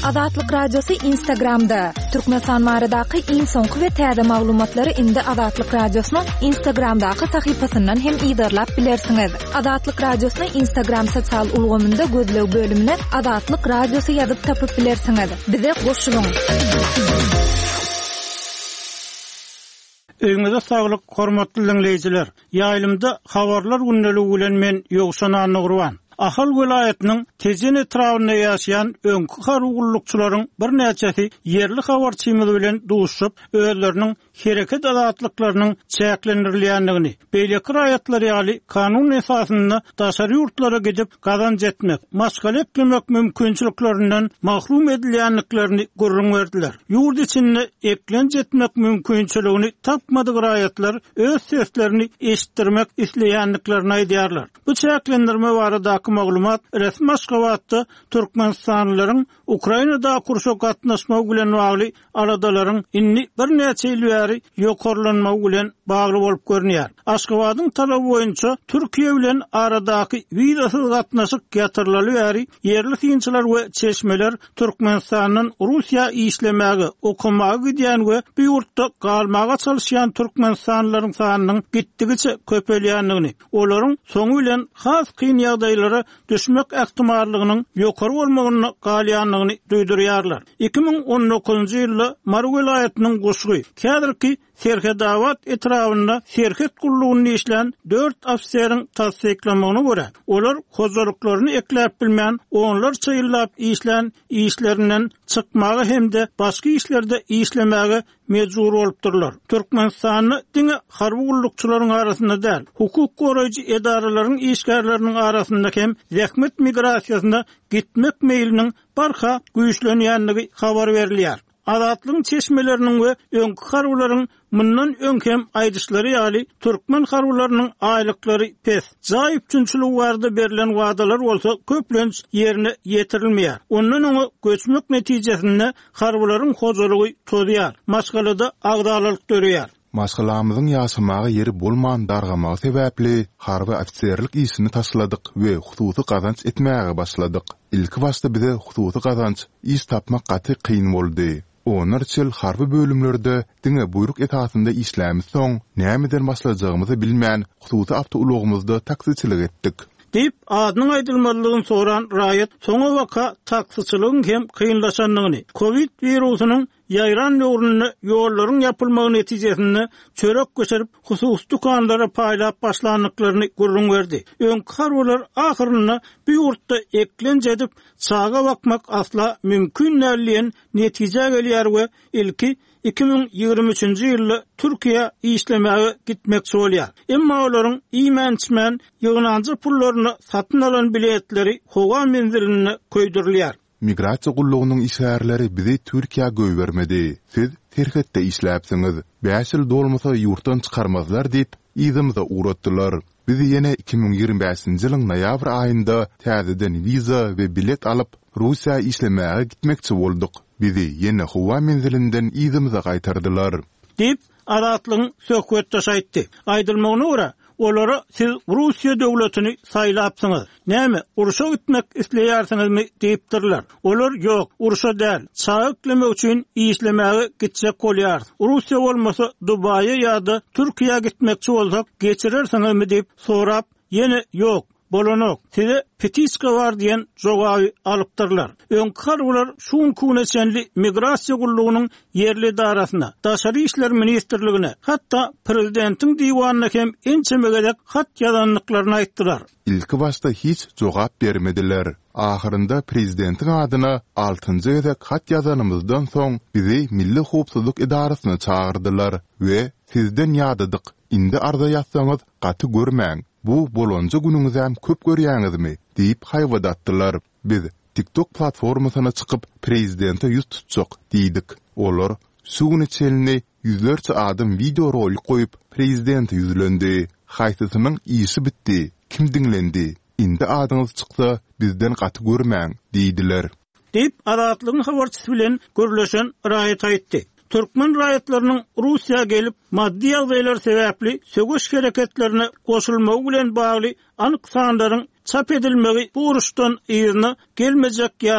Azatlyk Radiosu Instagramda. Türkmenistan maradaky iň soňky we täze maglumatlary indi Azatlyk Radiosynyň Instagramdaky sahypasyndan hem ýa-da bilersiňiz. Azatlyk Radiosynyň Instagram sosial ulgamynda gözlew bölümine Azatlyk Radiosu ýazyp tapyp bilersiňiz. Bize goşulyň. Öňüňizde saglyk, hormatly dinleýijiler. Ýaýlymda habarlar günneligi bilen men Ýogşan Anygurban. Ahal welaýatynyň Tejen etrafynda ýaşaýan öňkü harwgullukçylaryň bir näçesi yerli habarçymyzy bilen duşup, özleriniň hereket azatlyklarynyň çäklendirilýändigini, beýleki raýatlar ýaly kanun esasynda daşary ýurtlara gidip gazanç etmek, maşgal etmek mümkinçiliklerinden mahrum edilýänliklerini gurrun berdiler. Ýurt içinde eklenç etmek mümkinçiligini tapmadyk raýatlar öz seslerini eşitdirmek isleýänliklerini aýdýarlar. Bu çäklendirme barada maglumat resmi Moskowatda Türkmenistanlylaryň Ukrainada kurşa gatnaşmagy bilen bagly aradalaryň inni bir näçe ýyl bäri ýokarlanmagy bilen bagly bolup görnýär. Moskowadyň talaby boýunça Türkiýe bilen aradaky wizasyz gatnaşyk ýatyrlaly bäri yerli synçylar we çeşmeler Türkmenistanyň Russiýa işlemägi, okumagy gidýän we bu ýurtda galmaga çalışýan Türkmenistanlylaryň sanynyň gitdigiçe köpelýändigini, olaryň soňu bilen has kyn ýagdaýlara düşmek ähtimallygynyň ýokary bolmagyny galýanlygyny duýdurýarlar. 2019-njy ýylda Maru welaýatynyň goşgy kädirki Serhedawat etrafynda serhet gullugyny işlän 4 ofiseriň tasdiklamagyna görä, olar hozalyklaryny ekläp bilmän, onlarça ýyllap işlän işlerinden çykmagy hemde başga işlerde işlemäge mejbur bolupdyrlar. Türkmenistanyň diňe harby gullukçylaryň arasynda däl, hukuk goraýjy edaralaryň işgärleriniň arasynda hem zähmet migrasiýasynda gitmek meýliniň barha güýçlenýändigi habar berilýär. Azatlyň çeşmeleriniň we öňkü harwlaryň mundan öňkem aýdyşlary ýaly türkmen harwlarynyň aýlyklary pes. Jaýyp üçinçilik barada berilen wadalar bolsa köplenç ýerine ýetirilmeýär. Ondan oňa göçmek netijesinde harwlaryň hojalygy tozýar. Maşgalada agdalyk görýär. Maşgalamyzyň ýaşamagy ýeri bolman dargamagy sebäpli harby ofitserlik işini taşladyk we hususy gazanç etmäge başladyk. Ilki başda bize hususy gazanç iş tapmak gaty kyn boldy. Onlar çel harby bölümlerde diňe buyruk etasynda işlämi soň nämeden başlajagymyzy bilmän hususy awtologymyzda taksiçilik etdik. Dip adynyň aýdylmalygyny soran raýat soňa waka taksiçiligiň hem kynlaşanlygyny, Covid wirusynyň ýaýran ýoruny ýollaryň ýapylmagy netijesinde çörek göçerip hususy dukanlara paýlap başlandyklaryny gurrun berdi. Öňkü harwlar ahyrynda bu ýurtda eklenç edip çaga bakmak asla mümkin näliýän netije gelýär we ilki 2023-nji ýylda Türkiýe işlemäge gitmekçi bolýar. Emma olaryň iýmençmen ýygnanjy pullaryny satyn alan biletleri howa menziline köýdürilýär. Migrasiýa gullugynyň işgärleri bizi Türkiýe göýbermedi. Siz terhetde işläpsiňiz. 5 ýyl dolmasa ýurtdan çykarmazlar diýip ýzymyza uğratdylar. Bizi ýene 2025-nji ýylyň noýabr aýynda täzeden wiza we bilet alyp Russiýa işlemäge gitmekçi boldyk. Bizi ýene howa menzilinden ýzymyza gaýtardylar. Dip Azatlyň söhbetdaş aýtdy. Aýdylmagyna görä olara siz Russiýa döwletini saýlapsyňyz. Näme, uruşa gitmek isleýärsiňizmi diýipdirler. Olar ýok, uruşa däl, çaýyklemek üçin işlemäge gitjek bolýar. Russiýa bolmasa Dubaýa ýa-da Türkiýe gitmekçi bolsak geçirersiňizmi diýip sorap, ýene ýok. Bolonok, size petiska var diyen jogaby alypdyrlar. Öňkü harwlar şuň küneçenli migrasiýa gullugynyň yerli darasyna, daşary işler ministrligine, hatda prezidentiň diwanyna hem ençemegedek hat ýazanlyklaryny aýtdylar. İlki başda hiç jogap bermediler. Ahyrynda prezidentiň adyna 6-njy gezek hat ýazanymyzdan soň bizi Milli Howpsuzlyk Idarasyna çağırdylar we sizden ýadadyk. Indi arda ýatsaňyz gaty görmäň. Bu bolonca günüňizem köp görýäňizmi diýip haýwadatdylar. Biz TikTok platformasyna çykyp prezidente ýüz tutjak diýdik. Olar suwun içelini ýüzlerçe adam video rolik goýup prezidente ýüzlendi. Haýsysynyň işi bitdi. Kim diňlendi? Indi adyňyz çyksa bizden gaty görmäň diýdiler. Dip Azatlygyň habarçysy bilen görleşen raýat aýtdy. Türkmen raýatlarynyň Russiýa gelip maddi ýagdaýlar sebäpli sögüş hereketlerine goşulmagy bilen bagly anyk sanlaryň çap edilmegi bu uruşdan ýygyna gelmejek ýa-da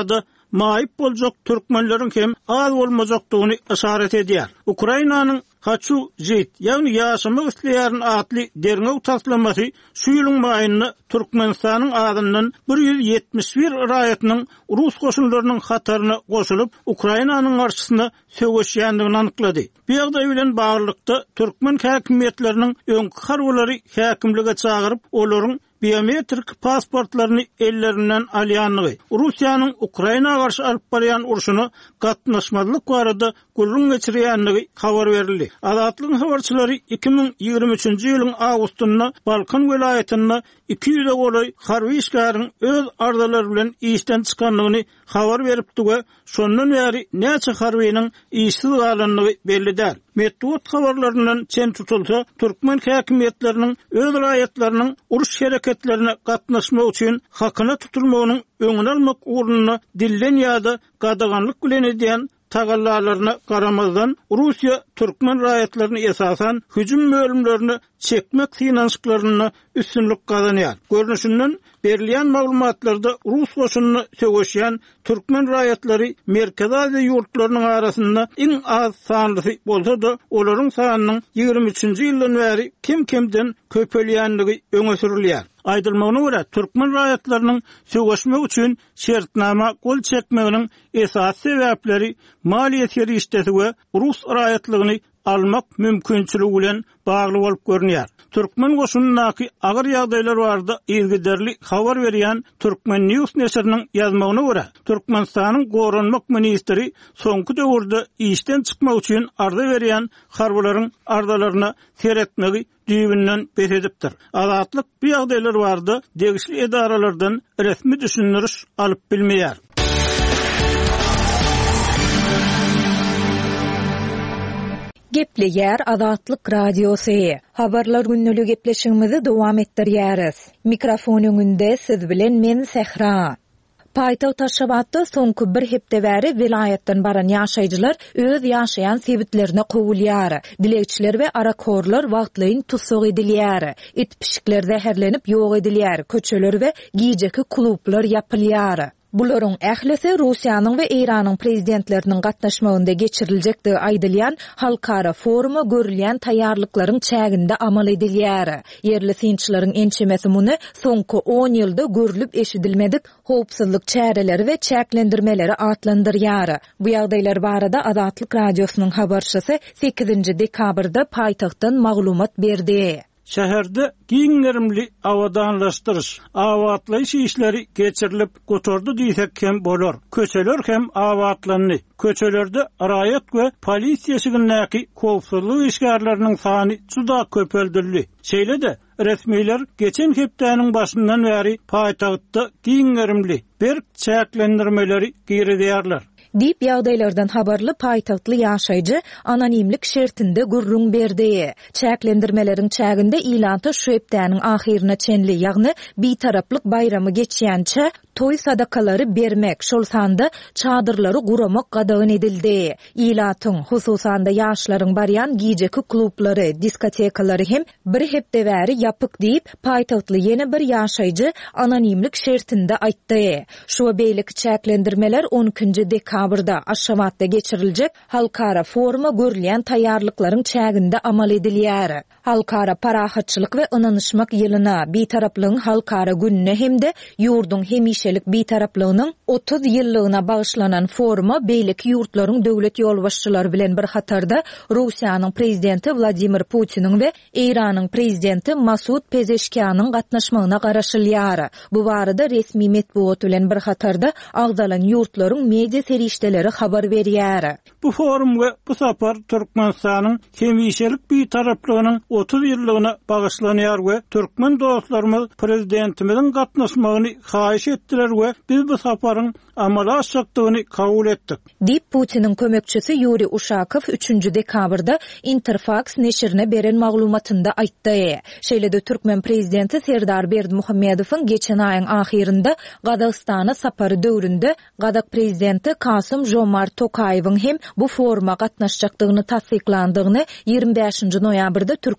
maýyp boljak türkmenleriň hem az bolmajakdygyny işaret edýär. Ukrainanyň Haçu Jeit, ýagny ýaşamak isleýäryn atly derňew taslamasy şu ýylyň maýyny Türkmenistanyň adyndan 171 raýatynyň Rus goşunlarynyň hataryna goşulyp Ukrainanyň garşysyna söwüşýändigini anyklady. Bu ýagdaý bilen baglykda türkmen häkimetleriniň öňkü harwlary häkimlige çagyryp olaryň biometrik pasportlaryny ellerinden alýanlygy, Russiýanyň Ukraina garşy alyp barýan urşuny gatnaşmalyk barada gurrun geçirýänligi habar berildi. Azatlyk habarçylary 2023-nji ýylyň awgustynda Balkan welaýatyna 200 goly harby işgäriň öz ardalary bilen işden çykanlygyny habar beripdi we şondan bäri näçe harbynyň işsiz galanlygy belli däl. Medeniýet habarlaryndan çen tutulsa, türkmen häkimetleriniň öz raýatlarynyň uruş hereketlerine gatnaşmak üçin hakyna tutulmagynyň öňüni almak ugruna dilden ýa-da gadaganlyk bilen edýän tagallalaryna garamazdan Russiýa türkmen raýatlaryny esasan hüjüm bölümlerini çekmek finansyklaryna üstünlük gazanýar. Görnüşinden berilýän maglumatlarda Rus goşunyny söwüşýän türkmen raýatlary Merkez Aziýa ýurtlarynyň arasynda iň az sanly bolsa-da, olaryň sanynyň 23-nji ýyldan bäri kim-kimden köpelýänligi öňe sürilýär. Aýdylmagyna görä, türkmen raýatlarynyň söwüşmek üçin şertnama gol çekmeginiň esas sebäpleri maliýet ýerişdesi we Rus raýatlygyny almak mümkinçiligi bilen bagly bolup görünýär. Türkmen goşunynyňky agyr ýagdaýlar barda ilgiderli habar berýän Türkmen News nesiriniň ýazmagyna görä, Türkmenistanyň goranmak ministri soňky döwürde işden çykmak üçin arda berýän harbalaryň ardalaryna seretmegi düýbünden beredipdir. Azatlyk bu ýagdaýlar barda degişli edaralardan resmi düşündiriş alyp bilmeýär. Gepleýär Azatlyk radiosy. Habarlar günnüli gepleşigimizi dowam etdirýäris. Mikrofon öňünde siz bilen men Sehra. Paýtagy Taşabatda soňky bir hepde bäri vilayatdan baran ýaşaýjylar öz ýaşaýan sebitlerini gowulýar. Dilekçiler we arakorlar wagtlaryň tutsuk edilýär. Etpişikler zäherlenip ýok edilýär. Köçeler we giýjeki klublar ýapylýar. Bularyň ählisi Russiýanyň we Iranyň prezidentleriniň gatnaşmagynda geçiriljekdi aýdylýan halkara foruma görülýän taýýarlyklaryň çäginde amal edilýär. Yerli synçylaryň ençemesi muny soňky 10 ýylda görülip eşidilmedik howpsuzlyk çäreleri we çäklendirmeleri atlandyrýar. Bu ýagdaýlar barada Azatlyk radiosynyň habarçysy 8-nji dekabrda paýtagtdan maglumat berdi. Şäherde giňerimli awadanlaşdyryş, awatlaýyş işleri geçirilip gotordy diýsek hem bolar. Köçeler hem awatlandy. Köçelerde raýat we polisiýa şigynäki howpsuzlyk işgärleriniň sany juda köpeldirli. Şeýle-de resmiler geçen hepdäniň başyndan bäri paýtagtda giňerimli bir çäklendirmeleri giýerýärler. Dip ýagdaýlardan habarly paýtagtly ýaşaýjy anonimlik şertinde gurrun berdi. Çäklendirmelerin çäginde ilanta şu hepdäniň ahyryna çenli, ýagny bitaraplyk bayramy geçýänçe toy sadakalary bermek, şol sanda çadırlary guramak gadagyn edildi. İlatyň hususanda ýaşlaryň barýan giýjeki klublary, diskotekalary hem bir hepde bäri ýapyk diýip paýtagtly ýene bir ýaşaýjy anonimlik şertinde aýtdy. Şu beýleki çäklendirmeler 12-nji dekabrda Aşgabatda geçiriljek halkara foruma görülýän taýýarlyklaryň çäginde amal edilýär. Halkara parahatçylyk we ynanyşmak ýylyna, bitaraplygyň halkara gününe hemde ýurdun hemişelik bitaraplygynyň 30 ýyllygyna bagyşlanan foruma beýleki ýurtlaryň döwlet ýolbaşçylary bilen bir hatarda Russiýanyň prezidenti Vladimir Putiniň we Iranyň prezidenti Masud Pezeshkianyň gatnaşmagyna garaşylýar. Bu barada resmi medeniýet bilen bir hatarda agdalan ýurtlaryň media serişdeleri habar berýär. Bu forum we bu sapar Türkmenistanyň hemişelik bitaraplygynyň 30 ýyllygyna bagyşlanýar we türkmen dostlarymyz prezidentimiziň gatnaşmagyny haýyş etdiler we biz bu saparyň amala aşykdygyny kabul etdik. Dip Putiniň kömekçisi Yuri Ushakov 3-nji dekabrda Interfax neşirine beren maglumatynda aýtdy. Şeýle-de Türkmen prezidenti Serdar Berdimuhammedowyň geçen aýyň ahyrynda Gazagstana sapary döwründe Gazak prezidenti Kasym Jomart Tokayewiň hem bu foruma gatnaşjakdygyny tasdiklandygyny 25-nji noýabrda Türkmen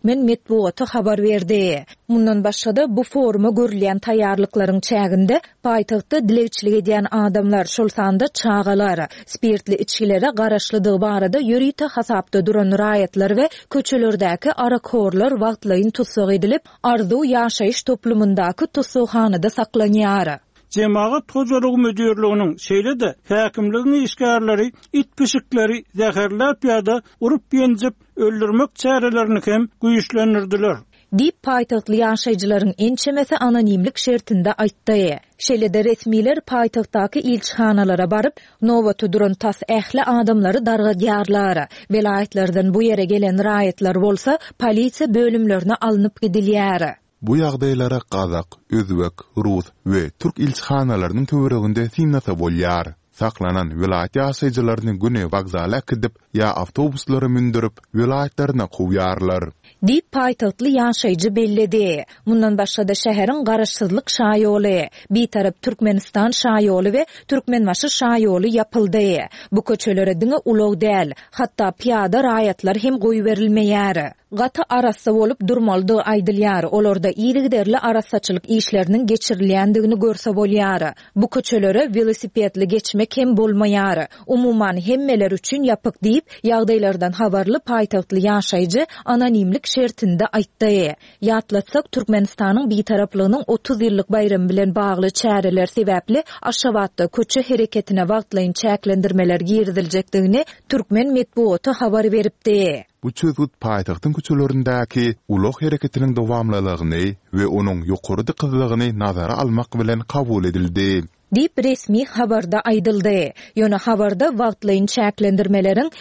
Türkmen Medeniýeti habar berdi. Mundan başga bu foruma görülýän taýýarlyklaryň çäginde paýtagtda dilegçilik edýän adamlar şol sanda çağalar, spirtli içkilere garaşlydygy barada ýörüýte hasapda duran raýatlar we köçelerdäki arakorlar wagtlaýyn tutsak edilip, arzu ýaşaýyş toplumyndaky tutsakhanada saklanýar. Cemaat hojalygy müdürliginiň şeýle-de häkimligiň işgärleri, it pişikleri zäherläp ýa-da urup ýenjip öldürmek çärelerini hem güýçlendirdiler. Dip paýtagtly ýaşaýjylaryň ençemesi anonimlik şertinde aýtdy. Şeýle-de resmiler paýtagtdaky ilçhanalara baryp, nowata duran tas ähli adamlary dargadýarlar. Velayetlerden bu ýere gelen raýatlar bolsa, polisiýa bölümlerine alınıp gidilýär. Bu ýagdaýlara Kazak, Özbek, Rus we Türk ilçhanalarynyň töwereginde sinnata bolýar. Saklanan vilayet ýaşaýjylaryny güne wagzala kidip ýa awtobuslary mündürip vilayetlerine gowýarlar. Dip paýtagtly ýaşaýjy bellidi. Mundan başga da şäheriň garaşsyzlyk şaýoly, bir tarap Türkmenistan şaýoly we Türkmenbaşy şaýoly ýapyldy. Bu köçelere diňe ulug däl, hatda piýada raýatlar hem goýup berilmeýär. Gata arassa bolup durmaldy aýdylýar. Olarda ýygyderli arassaçylyk işleriniň geçirilýändigini görse bolýar. Bu köçelere velosipedli geçmek hem bolmaýar. Umuman hemmeler üçin ýapyk diýip ýagdaýlardan habarly paýtagtly ýaşaýjy anonimlik şertinde aýtdy. Ýatlatsak Türkmenistanyň bir taraplygynyň 30 ýyllyk bayramy bilen bagly çäreler sebäpli Aşgabatda köçe hereketine wagtlaýyn çäklendirmeler girdilejekdigini Türkmen Medeniýeti habar beripdi. Bu çözgüt paýtagtyň köçelerindäki ulug hereketiniň dowamlylygyny we onuň ýokary dykylygyny nazara almak bilen kabul edildi. Dip resmi habarda aýdyldy. Ýöne habarda wagtlaýyn çäklendirmeleriň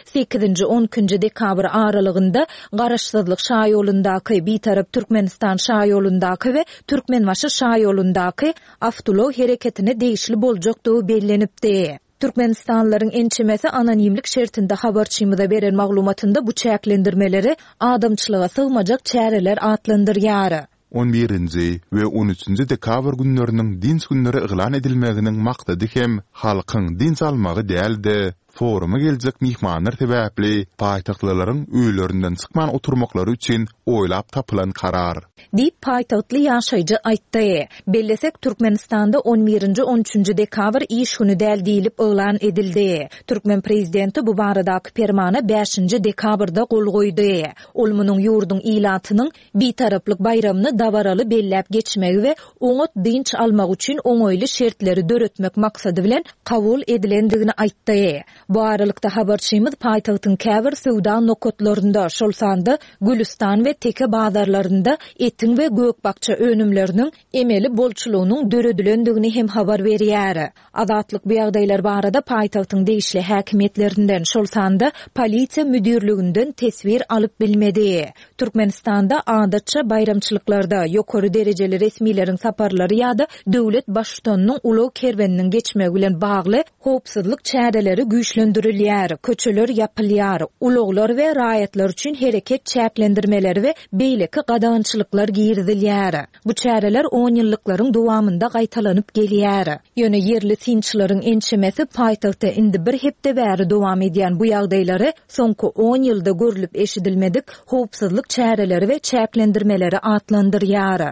8-10 dekabr aralygynda garaşsyzlyk şaýolundaky bir tarap Türkmenistan şaýolundaky we Türkmenbaşy şaýolundaky awtolo hereketine değişli boljakdygy bellenipdi. Türkmenistanlaryň ençemesi anonimlik şertinde habarçymyda beren maglumatynda bu çäklendirmeleri adamçylyga sığmajak çäreler atlandyrýar. 11-nji we 13-nji dekabr günleriniň dins günleri eglan edilmeginiň maksady hem halkyň dins almagy däldi. Foruma geljek mihmanlar sebäpli paýtagtlaryň öýlerinden çykman oturmaklary üçin oýlap tapylan karar. Dip paýtagtly ýaşaýjy aýtdy. Bellesek Türkmenistanda 11-13 dekabr iş güni däl diýilip elan edildi. Türkmen prezidenti bu baradaky permana 5 dekabrda gol goýdy. Ol munyň ýurdun ilatynyň bir taraplyk bayramyny dawaraly belläp geçmegi we oňat dinç almak üçin oňoýly şertleri döretmek maksady bilen kabul edilendigini aýtdy. Bu aralykda habarçymyz paýtagtyň käbir sowda nokotlarynda şol sanda Gülistan we Teke bazarlarynda etiň we gökbakça önümleriniň emeli bolçulugynyň döredilendigini hem habar berýär. Azatlyk bu ýagdaýlar barada paýtagtyň değişli häkimetlerinden şol sanda polisiýa müdürliginden tesbir alyp bilmedi. Türkmenistanda adatça bayramçylyklarda ýokary derejeli resmiýetiň saparlary ýa-da döwlet başçynyň ulug kerweniniň geçmegi bilen bagly howpsuzlyk çäreleri güýçlendirilýär, köçeler ýapylýar, uluglar we raýatlar üçin hereket çäklendirmeleri we beýleki gadançylyklar girdilýär. Bu çäreler 10 ýyllyklaryň dowamynda gaýtalanyp gelýär. Ýöne yerli tinçlaryň ençemesi paýtagtda indi bir hepde bäri dowam edýän bu ýagdaýlary soňky 10 ýylda görülip eşidilmedik howpsuzlyk çäreleri we çäklendirmeleri atlandyrýar.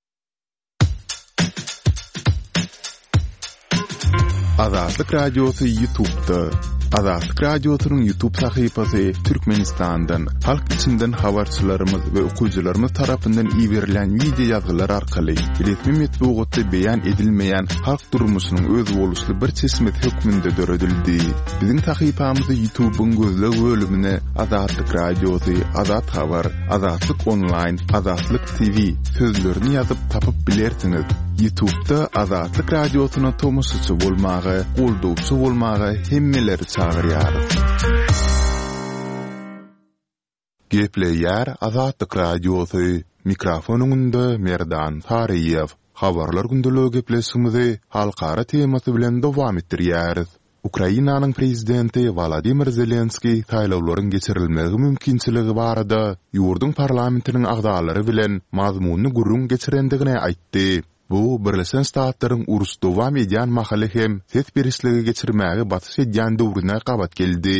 Azatlyk Radiosu YouTube'da. Azatlyk Radiosu'nun YouTube sahypasy Türkmenistandan, halk içinden habarçylarymyz we okuwçylarymyz tarapyndan iýerilen video ýazgylar arkaly resmi medeniýetde beýan edilmeýän halk durmuşynyň öz boluşly bir çeşmet hökmünde döredildi. Biziň sahypamyzy YouTube'un gözle bölümine Azatlyk Radiosu, Azat Habar, Azatlyk Online, Azatlyk TV sözlerini ýazyp tapyp bilersiňiz. YouTube'da Azatlyk Radiosu'na tomusçy bolmagy, goldowçy bolmagy hemmeleri çağırýar. Gepleýär Azatlyk Radiosu. Mikrofonunda Merdan Tariýew. Habarlar gündäligi gepleşigimizi halkara temasy bilen dowam etdirýäris. Ukrainanyň prezidenti Volodymyr Zelenski taýlawlaryň geçirilmegi mümkinçiligi barada ýurdun parlamentiniň agdalary bilen mazmuny gurrun geçirendigine aýtdy. Bu Birleşen Ştatlaryň urus dowam edýän mahaly hem ses berişligi geçirmäge batys edýän döwrüne gabat geldi.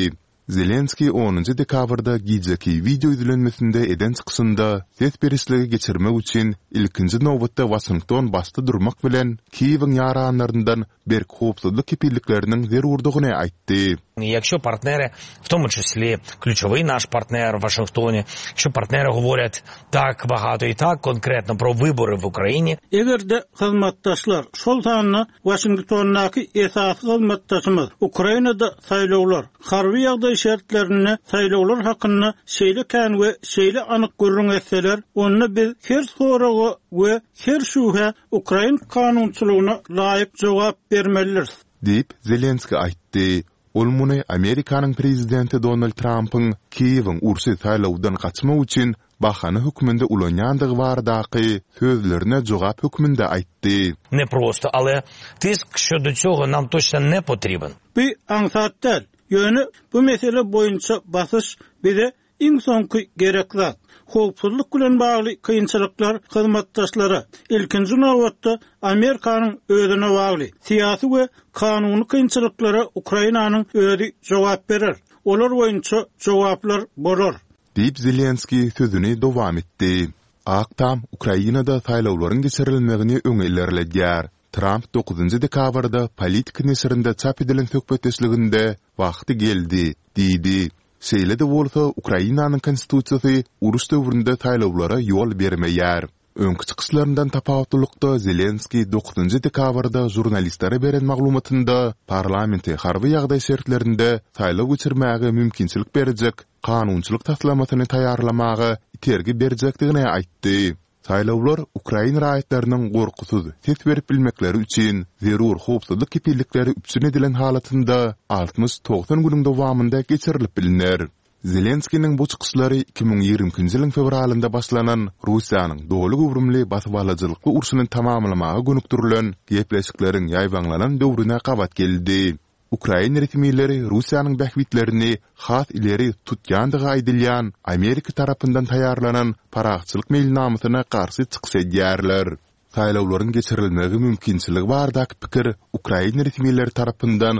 Zelenski 10 dekabrda gijeki video izlenmesinde eden çıkışında ses berişligi geçirmek için ilkinci nowbatda Washington bastı durmak bilen Kiev'in yaranlarından bir hopsuzluk kepilliklerinin zerurdugyny aýtdy. Якщо партнери, в тому числі ключовий наш партнер в Вашингтоні, якщо партнери говорять так багато і так конкретно про вибори в Україні. Egerde hyzmatdaşlar şol taýyna Washingtondaky esas hyzmatdaşymyz Ukrainada saýlawlar, harby ýagdaý şertlerini saýlawlar hakynda şeýle kän we şeýle anyk görüň etseler, onu biz her soraga we her şuha Ukrain kanunçylygyna laýyk jogap bermeliler diýip Zelenski aýtdy. Ol muny Amerikanyň prezidenti Donald Trump'ın Kiev'in ursy saýlawdan gaçmak üçin bahany hüküminde ulanýandygy bardaky sözlerine jogap hüküminde aýtdy. Не просто, але тиск щодо цього нам точно не потрібен. Bu ansatdal. Ýöne bu mesele boýunça basyş bize iň soňky gerekli. Howpsuzlyk bilen bagly kynçylyklar hyzmatdaşlara ilkinji nowatda Amerikanyň özüne bagly syýasy we kanuny kynçylyklara Ukrainanyň özi jogap berer. Olar boýunça jogaplar bolar. Diýip Zelenski sözüni dowam etdi. Aktam Ukrainada saýlawlaryň geçirilmegini öňellerledýär. Trump 9 dekabrda politik nesirinde çap edilen söhbetleşliginde wagty geldi, diýdi. Şeýle de bolsa Ukrainanyň konstitusiýasy uruş döwründe saýlawlara ýol bermeýär. Öňkü çykyşlaryndan tapawutlykda Zelenski 9 dekabrda jurnalistlere beren maglumatynda parlamenti harby ýagdaý şertlerinde saýlaw geçirmäge mümkinçilik berjek kanunçylyk taslamatyny taýýarlamagy itergi berjekdigine aýtdy. Saýlawlar Ukraina raýatlarynyň gorkusuz ses berip bilmekleri üçin zerur howpsuzlyk kepillikleri üpsün edilen halatynda 60-90 günüň dowamında geçirilip bilinler. Zelenski'nin bu çıkışları 2020 yılın fevralında başlanan Rusiyanın doğulu gowrumly basyp alyjylykly urşunyň tamamlamagy gönükdirilen gepleşikleriň ýaýbanlanan döwrüne gabat geldi. Ukraina resmiýetleri Rusiýanyň bähwitlerini has ileri tutýandygy aýdylýan Amerika tarapyndan taýýarlanan paragçylyk mailnamasyna garşy çykyş edýärler. Saýlawlaryň geçirilmegi mümkinçiligi bardak pikir Ukraina resmiýetleri tarapyndan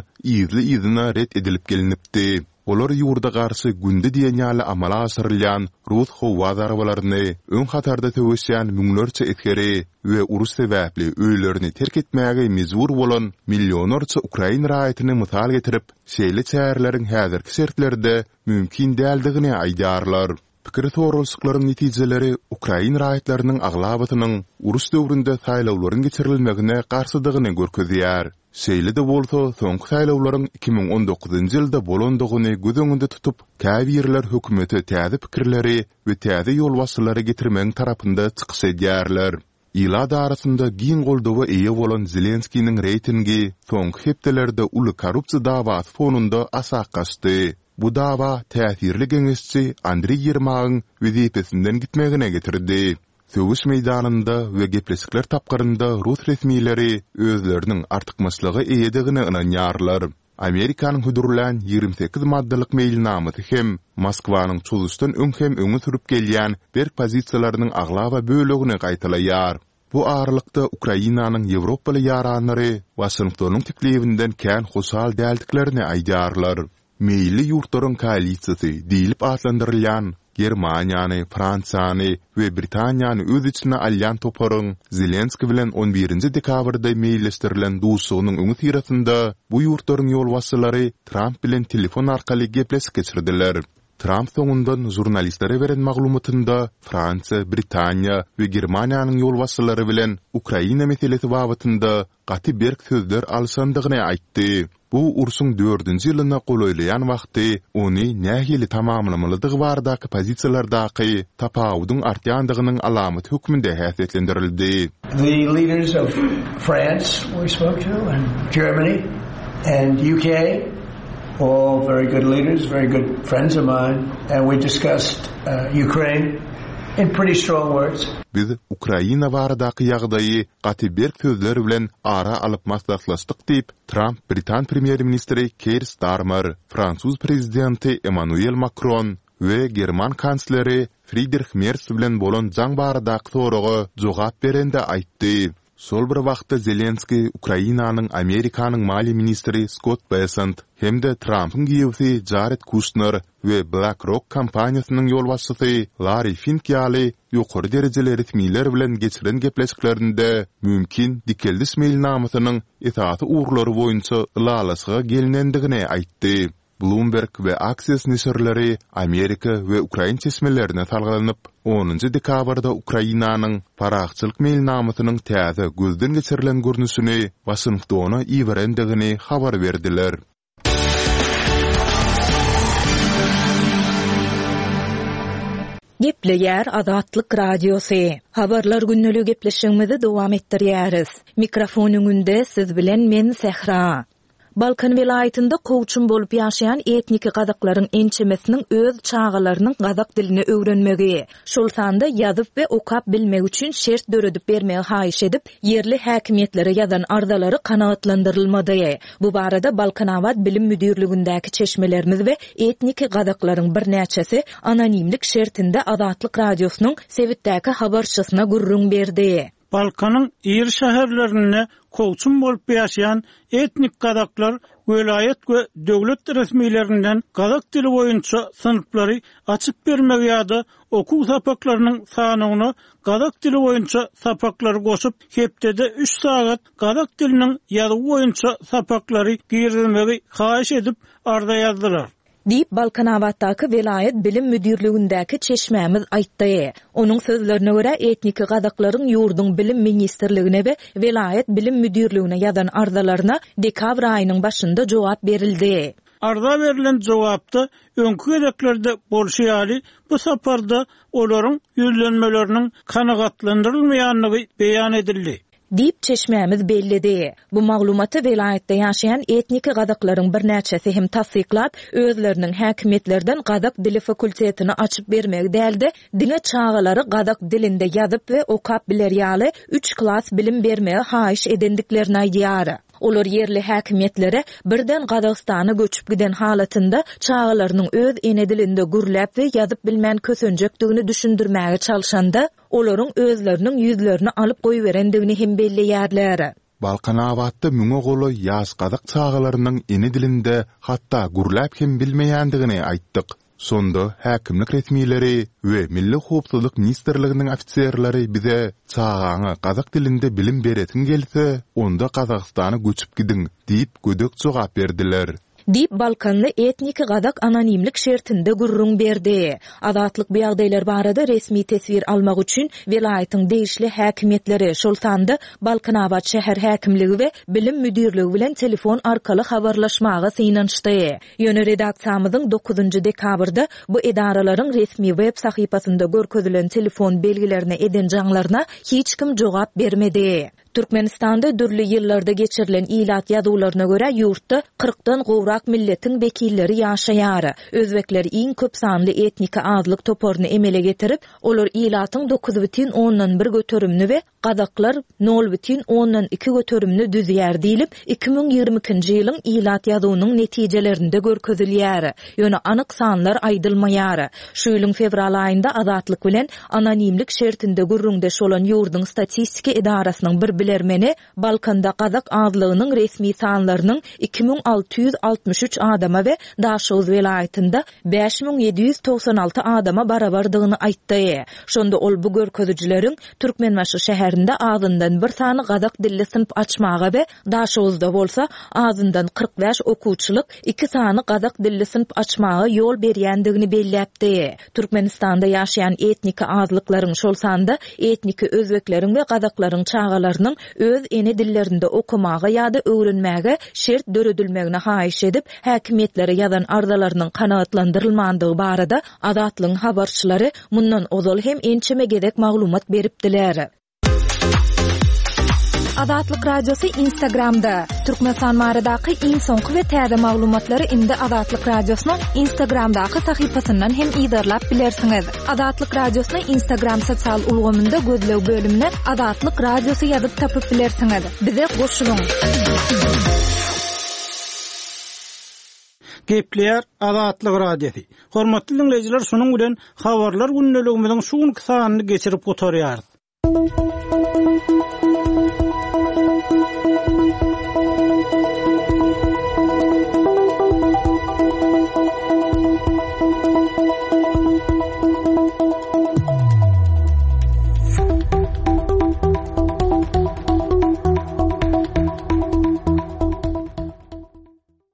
izli ret edilip gelinipdi. Olar ýurda garşy günde diýen ýaly amala asyrylýan Rus howa zarabalaryny öň hatarda töweşýän müňlerçe etkeri we urus sebäpli öýlerini terk etmäge mezbur bolan millionlarça Ukraina raýatyny mysal getirip, şeýle çärleriň häzirki şertlerde mümkin däldigini aýdarlar. Pikir sorulşyklaryň netijeleri Ukraina raýatlarynyň aglabatynyň urus döwründe saýlawlaryň geçirilmegine garşydygyny görkezýär. Şeýle de bolsa, soňky saýlawlaryň 2019 ýylda bolandygyny göz öňünde tutup, käbirler hökümeti täze pikirleri we täze ýolbaşçylary getirmeň tarapynda çykyş edýärler. Ýylar arasynda giň goldawa eýe bolan Zelenski'niň reytingi soňky hepdelerde uly korrupsiýa dawasy fonunda asak gaçdy. Bu dawa täsirli geňeşçi Andrei Yermakyň wezipesinden gitmegine getirdi. Söwüş meydanında we gepleşikler tapgarynda Rus resmiýetleri özleriniň artykmaçlygy eýedigine inanýarlar. Amerikanyň hudurlan 28 maddalyk mailnamasy hem Moskwanyň çözüşden öňe sürüp gelýän bir pozisiýalarynyň aglaba bölegini gaýtalaýar. Bu aralykda Ukrainanyň Ýewropaly ýaranlary Washingtonyň tiklebinden kän hoşal däldiklerini aýdarlar. Meýli ýurtlaryň koalisiýasy diýilip atlandyrylýan Germaniýany, Fransiýany we Britaniýany öz içine alýan toparyň Zelenski bilen 11 dekabrda meýilleşdirilen duşugynyň öňü tirasynda bu ýurtlaryň ýolbaşçylary Trump bilen telefon arkaly gepleşik geçirdiler. Trump soňundan jurnalistlere beren maglumatynda Fransiýa, Britaniýa we Germaniýanyň ýolbaşçylary bilen Ukraina meselesi babatynda gaty berk sözler alşandygyny aýtdy. Bu ursun 4-nji ýylyna golaýlayan wagty ony nähili tamamlamalydygy bardaky pozisiýalardaky tapawudyň artýandygynyň alamaty hökmünde häsiýetlendirildi. The leaders of France we spoke to and Germany and UK, all very good leaders, very good friends of mine, and we discussed Ukraine in pretty strong words. Biz Ukraina baradaky ýagdaýy gaty berk sözler bilen ara alyp maslahatlaşdyk diýip Trump Britan premier ministri Keir Starmer, Fransuz prezidenti Emmanuel Macron we German kansleri Friedrich Merz bilen bolan jaň baradaky soraga jogap berende aýtdy. Sol bir wagtda Zelenski Ukrainanyň Amerikanyň mali ministri Scott Bessent hemde Trump'ın giýewsi Jared Kushner we BlackRock kompaniýasynyň ýol başçysy Larry Fink ýaly ýokary derejeli resmiler bilen geçiren gepleşiklerinde mümkin dikeldiş mailnamasynyň etaty uğurlary boýunça ýalaşyga gelinendigine aýtdy. Bloomberg ve Axios neşirleri Amerika ve Ukrayna çeşmelerine salgylanyp 10 dekabrda Ukrainanyň paraçylyk mailnamasynyň täze gözden geçirilen görnüşini Washingtona iýerendigini habar berdiler. Gepleýär Azatlyk Radiosu. Habarlar günnülük gepleşigimizi dowam etdirýäris. Mikrofonyň önünde siz bilen men Sehra. Balkan vilayetinde kowçun bolup ýaşaýan etnik gazaklaryň ençemesiniň öz çağalarynyň gazak dilini öwrenmegi, şol sanda ýazyp we okap bilmek üçin şert döredip bermegi haýyş edip, yerli häkimiýetlere ýazan ardalary kanagatlandyrylmady. Bu barada Balkan Awad Bilim Müdürlügündäki çeşmelerimiz we etnik gazaklaryň bir näçesi anonimlik şertinde Azatlyk Radiosynyň Sewitdäki habarçysyna gurrun berdi. Balkanyň ýer şäherlerine kowçun bolup ýaşaýan etnik gazaklar welaýet we döwlet resmiýetlerinden gazak dili boýunça sınıflary açyp bermek ýa-da okuw sapaklarynyň sanyny gazak dili boýunça sapaklary goşup hepdede 3 sagat gazak diliniň ýazy boýunça sapaklary girilmegi haýyş edip arda ýazdylar. Diýip Balkan Awatdaky Vilayet Bilim Müdürlügündäki çeşmämiz aýtdy. Onuň sözlerine görä etnik gazaklaryň ýurduň bilim ministrligine we Vilayet Bilim Müdürlügine ýazan ardalaryna dekabr aýynyň başynda jogap berildi. Arda berilen jogapda öňkü gereklerde bolşýaly bu saparda olaryň ýüzlenmeleriniň kanagatlandyrylmaýanlygy beýan edildi. Diýip çeşmämiz bellidi. Bu maglumaty vilayetde ýaşaýan etnik gazaklaryň bir näçesi hem tasdiklap, özleriniň häkimiýetlerden gazak dili fakultetini açyp bermegi däldi, diňe çağalary gazak dilinde ýazyp we okap bilerýaly 3 klas bilim bermegi haýyş edendiklerini aýdýar. Olar yerli häkimiýetlere birden Gazagstana göçüp giden halatynda çağalarynyň öz ene dilinde gürläp we ýazyp bilmän kösenjekdigini düşündirmäge çalşanda, olaryň özleriniň ýüzlerini alyp goýberendigini hem belleýärler. Balkan Awatda müňe goly ýaş gazak çağalarynyň ene dilinde hatda gürläp hem bilmeýändigini aýtdyk. Sonda häkimlik resmiýetleri we Milli Howpsuzlyk Ministrliginiň ofisierleri bize çağaňa gazak dilinde bilim beretin gelse, onda Gazagstana göçüp gidin diýip gödök jogap berdiler. Diýip Balkanly etnik gazak anonimlik şertinde gurrun berdi. Azatlyk bu ýagdaýlar barada resmi tesvir almak üçin vilayetin değişli häkimiýetleri şol sanda Balkan Awad şäher häkimligi we bilim müdürligi bilen telefon arkaly habarlaşmaga synanşdy. Ýöne redaksiýamyzyň 9 dekabrda bu edaralaryň resmi web sahypasynda görkezülen telefon belgilerine eden jaňlaryna hiç kim jogap bermedi. Türkmenistanda dürli ýyllarda geçirilen ilat ýazylaryna görä ýurtda 40dan gowrak milletin wekilleri ýaşaýar. Özbekler iň köp sanly etnik azlyk toporuny emele getirip, olar ilatyň 9,1 götürümni we gazaklar 0,2 götürümni düzýär diýilip 2022-nji ýylyň ilat ýazynyň netijelerinde görkezilýär. Ýöne anyk sanlar aýdylmaýar. Şu ýylyň fevral aýynda Azatlyk bilen anonimlik şertinde gurrundaş bolan ýurduň statistika edarasynyň bir bilermeni Balkanda gazak azlygynyň resmi sanlarynyň 2663 adama we Daşoz vilayetinde 5796 adama barabardygyny aýtdy. Şonda ol bu görkezijileriň Türkmenbaşy şäherinde azyndan bir sany gazak dilli sınıf açmaga we Daşozda bolsa azyndan 45 okuwçylyk 2 sany gazak dilli sınıf açmaga ýol berýändigini belläpdi. Türkmenistanda ýaşaýan etnik azlyklaryň şol sanda etnik özbekleriň we gazaklaryň çağalarynyň öz ene dillerinde okumaga ýa-da öwrenmäge şert döredilmegine haýyş edip, häkimiýetlere ýazan ardalarynyň kanagatlandyrylmandygy barada Azatlyň habarçylary mundan ozal hem ençeme gerek maglumat beripdiler. Azatlyk Radiosu Instagramda. Türkmenistan baradaky iň soňky we täze maglumatlary indi Azatlyk Radiosynyň Instagramdaky sahypasyndan hem ýydarlap bilersiňiz. Azatlyk Radiosynyň Instagram sosial ulgamynda gözlew bölümine Azatlyk Radiosu ýazyp tapyp bilersiňiz. Bize goşulyň. Gepleýär Azatlyk Radiosu. Hormatly dinleýijiler, şonuň bilen habarlar günneligimiziň şu sanyny geçirip gotarýar.